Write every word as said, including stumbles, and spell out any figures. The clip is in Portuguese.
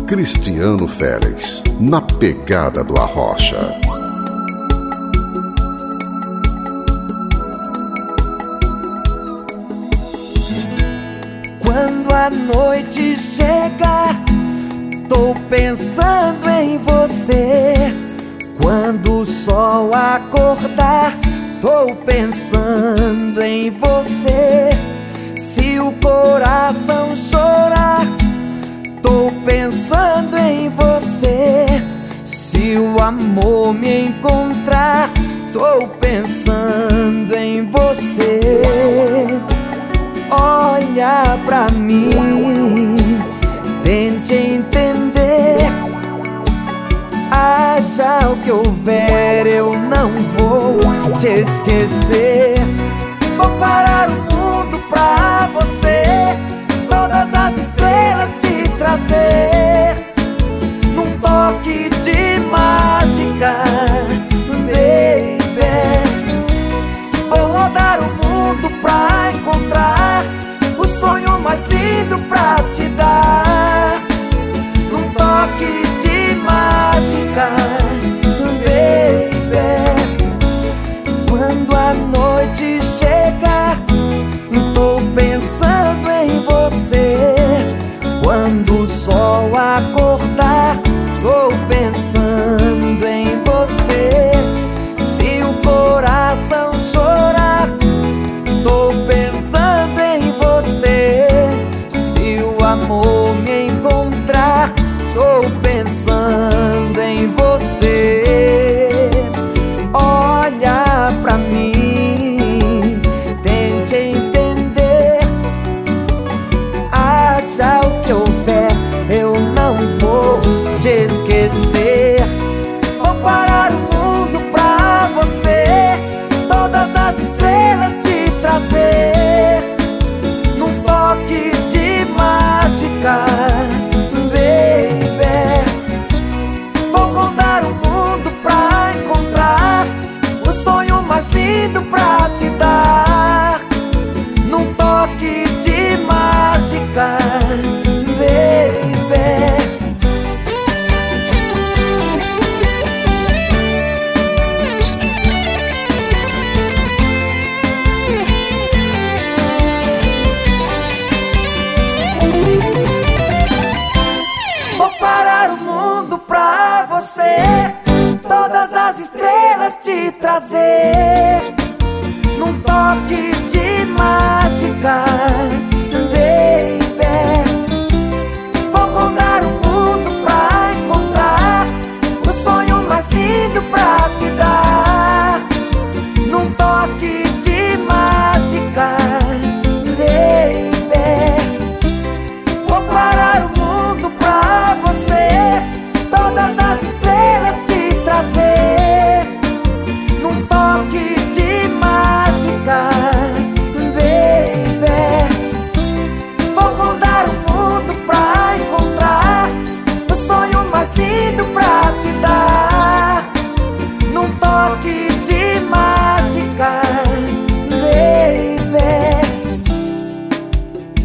Cristiano Félix, na pegada do Arrocha. Quando a noite chegar, tô pensando em você. Quando o sol acordar, tô pensando em você. Se o coração chorar, tô pensando em você. Se o amor me encontrar, tô pensando em você. Olha pra mim, tente entender. Haja o que houver, eu não vou te esquecer. Vou parar o mundo pra você, todas as estrelas te trazer, num toque de mágica, baby. Vou rodar o mundo pra encontrar o sonho mais lindo pra te dar, num toque de mágica, baby. Quando a noite chegar, tô pensando em você. Quando o sol acordar, tô pensando em você. Se o coração chorar, tô pensando em você. Se o amor me encontrar, tô pensando em você. Olha pra mim, tente entender. Haja o que houver, eu não vou te esquecer. Vou parar o mundo pra você, todas as estrelas te trazer, num toque de mágica, baby. Vou rodar o mundo pra encontrar o sonho mais lindo pra te dar, num toque de mágica, baby. Vou parar o mundo pra você, todas as estrelas te trazer, num toque